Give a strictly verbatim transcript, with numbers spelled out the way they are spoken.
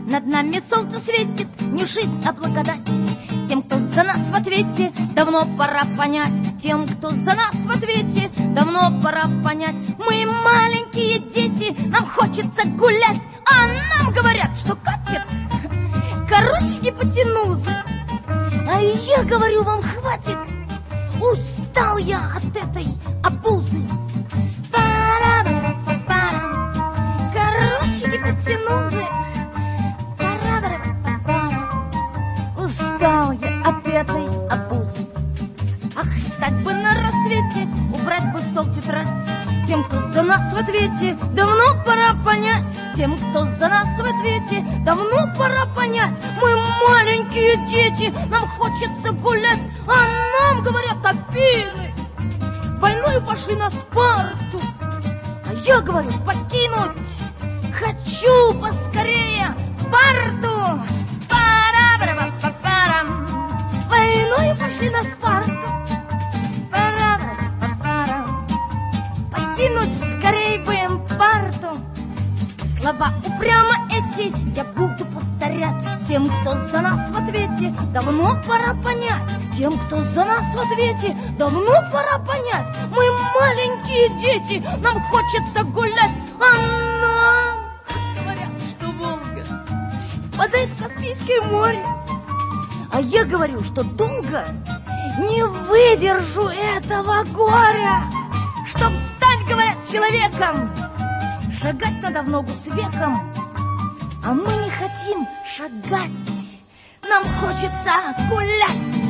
Над нами солнце светит, не жизнь, а благодать. Тем, кто за нас в ответе, давно пора понять. Тем, кто за нас в ответе, давно пора понять. Мы маленькие дети, нам хочется гулять, а нам говорят, что катит короче гипотенузы. А я говорю, вам хватит, устал я от этой обузы. Пара-пара-пара, короче гипотенузы. Устал я от этой обузы. Ах, стать бы на рассвете, убрать бы стол тетрадь. Тем, кто за нас в ответе, давно пора понять. Тем, кто за нас в ответе, давно пора понять. Мы маленькие дети, нам хочется гулять, а нам говорят опилы. Войной пошли на Спарту, а я говорю покинуть хочу поскорее Спарту. Пара-пара-пара-пара. Войной пошли на Спарту. Пара-пара-пара. Покинуть скорее бы Спарту. Слова упрямо эти я буду повторять. Тем, кто за нас в ответе, давно пора понять. Тем, кто за нас в ответе, давно пора понять. Мы маленькие дети, нам хочется гулять, а нам говорят, что Волга впадает в Каспийское море. А я говорю, что долго не выдержу этого горя. Чтоб стать, говорят, человеком, шагать надо в ногу с веком. А мы не хотим шагать, нам хочется гулять.